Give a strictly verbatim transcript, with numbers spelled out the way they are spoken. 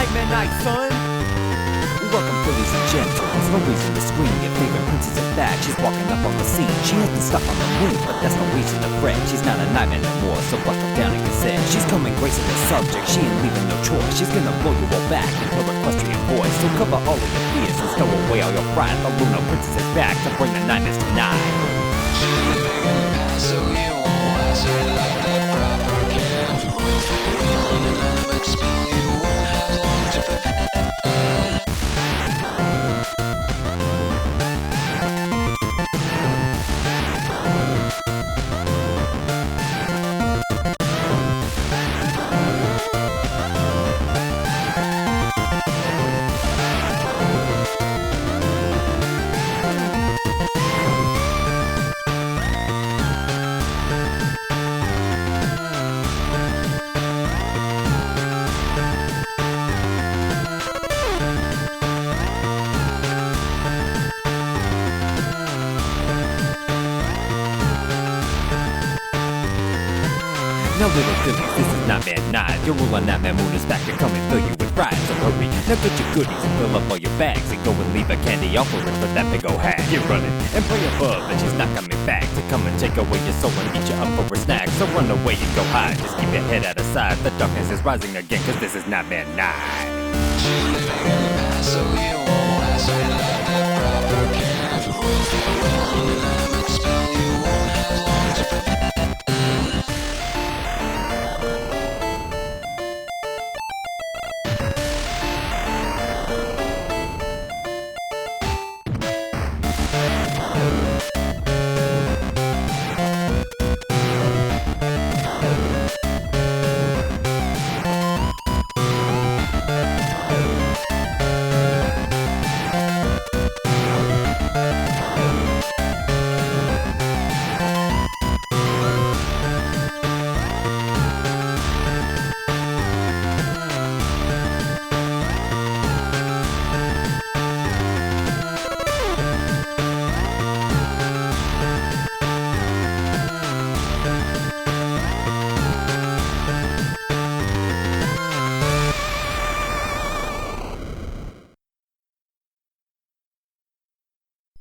Nightmare Night, son. Welcome, ladies and gentlemen. No reason to scream. Your favorite princess is back. She's walking up on the scene. She has been stuck on the moon, but that's no reason to fret. She's not a nightmare no more, so buckle down and get set. She's coming gracing the subject. She ain't leaving no choice. She's gonna blow you all back with her equestrian voice. So cover all of your fears and stow away all your pride. The Lunar Princess is back to bring the nightmares tonight. She's living in the past, so you won't ask her like the proper care. Wait for the real and I'm explode. You won't have long to prepare. Now little Phillies, this is Nightmare Night. Your ruler Nightmare Moon is back to come and fill you with pride. So hurry, now get your goodies and fill up all your bags and go and leave a candy offering for that big ol' hag. Get running and pray above that she's not coming back to come and take away your soul and eat you up for a snack. So run away and go hide, just keep your head out of sight. The darkness is rising again, cause this is Nightmare Night. She's living in the past, so you won't ask her like the proper care.